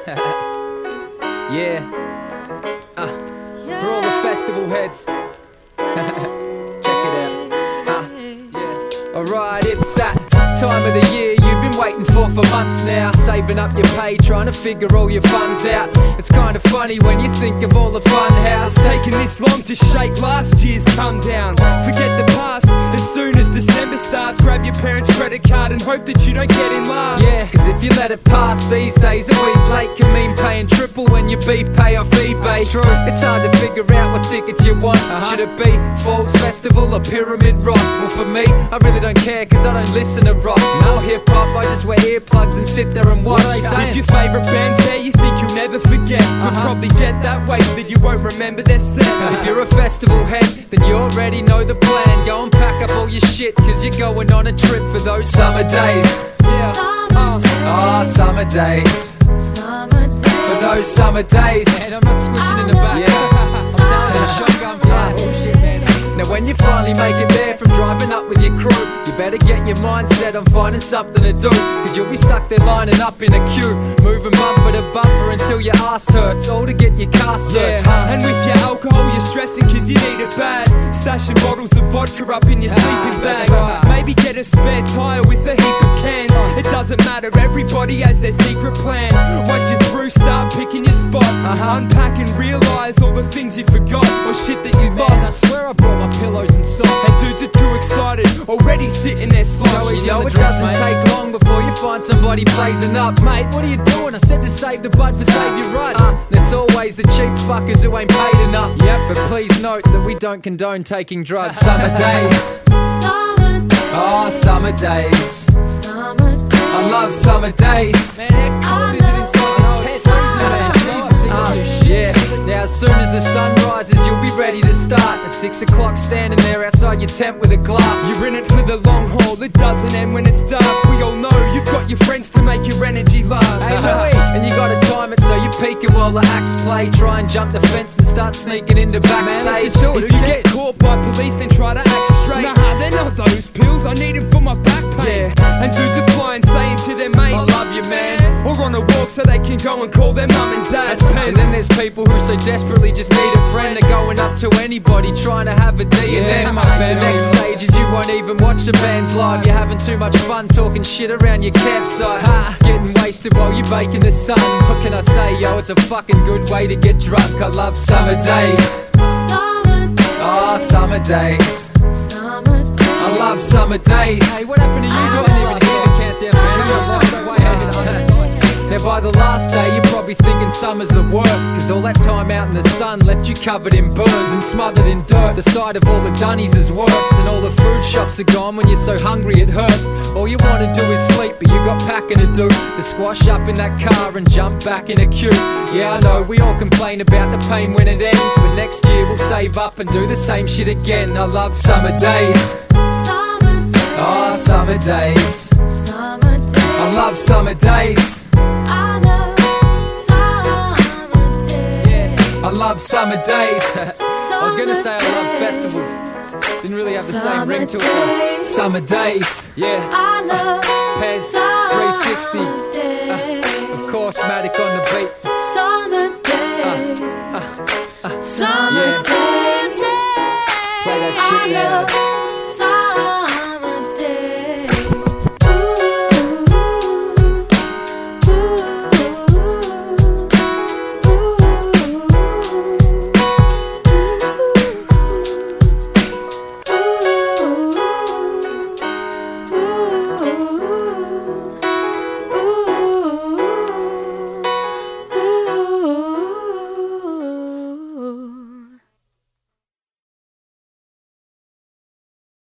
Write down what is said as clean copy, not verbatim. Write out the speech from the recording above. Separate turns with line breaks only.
Yeah. For all the festival heads. Check it out. Yeah. Alright, it's that time of the year you've been waiting for months now. Saving up your pay, trying to figure all your funds out. It's kind of funny when you think of all the fun how
it's taken this long to shake last year's come down. Forget the past, as soon as December starts, grab your parents' credit card and hope that you don't get in last.
Yeah, cause if you let it pass these days, a week late can mean paying triple when you beat pay off eBay. True. It's hard to figure out what tickets you want. Should it be Falls Festival or Pyramid Rock? Well, for me, I really don't care cause I don't listen to rock or hip hop. I just wear earplugs and sit there and watch.
If your favourite band's there you think you'll never forget, you'll probably get that wasted you won't remember their set.
If you're a festival head, then you already know the plan. Go and pack up all your shit cause you're going on a trip for those summer days. Oh, summer days. For those summer days. And I'm not squishing in the back. Yeah. I'm telling you, shotgun flat. Oh shit, man. Now when you finally make it there from driving up with your crew, you better get your mind set on finding something to do, cause you'll be stuck there lining up in a queue, moving bumper to bumper until your ass hurts, all to get your car searched.
And with your alcohol you're stressing cause you need it bad, stashing bottles of vodka up in your sleeping bags. Maybe get a spare tyre with a heap of cans. It doesn't matter, everybody has their secret plan. Once you're through, start picking your spot, unpack and realise all the things you forgot or shit that you lost.
I swear I brought my pillows and socks.
And dudes are too excited, already sitting there slowly.
You know it doesn't take long before you find somebody blazing up. Mate, what are you doing? I said to save the bud for save your right. It's always the cheap fuckers who ain't paid enough. But please note that we don't condone taking drugs. Summer days. Oh, summer days. I love summer days. Man, how cold is it inside this tent? Yeah, now as soon as the sun rises you'll be ready to start. At 6 o'clock standing there outside your tent with a glass.
You're in it for the long haul, it doesn't end when it's dark. We all know you've got your friends to make your energy last.
And you gotta time it so you're peeking while the acts play. Try and jump the fence and start sneaking into backstage.
If you get caught by police then try to act straight. Nah, they're not those pills, I need them for my back pain. And dudes are flying saying to their mates,
I love you man.
Or on a walk so they can go and call their mum and dad.
And then there's people who so desperately just need a friend. They're going up to anybody trying to have a D and then the next stage is you won't even watch the bands live. You're having too much fun talking shit around your campsite, getting wasted while you're baking the sun. What can I say, yo, it's a fucking good way to get drunk. I love summer days. Oh, summer days. I love summer days. Hey, what happened to you? I didn't even hear the countdown, man. I lost my way over. Now by the last day you're probably thinking summer's the worst, cause all that time out in the sun left you covered in burns and smothered in dirt. The sight of all the dunnies is worse, and all the food shops are gone when you're so hungry it hurts. All you wanna do is sleep, but you got packing to do, to squash up in that car and jump back in a queue. Yeah, I know, we all complain about the pain when it ends, but next year we'll save up and do the same shit again. I love summer days. Oh, summer days. I love summer days. I love summer days. I was gonna say I love festivals. Didn't really have the same ring to it though. Summer days, yeah. Pez 360. Of course, Matic on the beat. Yeah. Play that shit, yeah.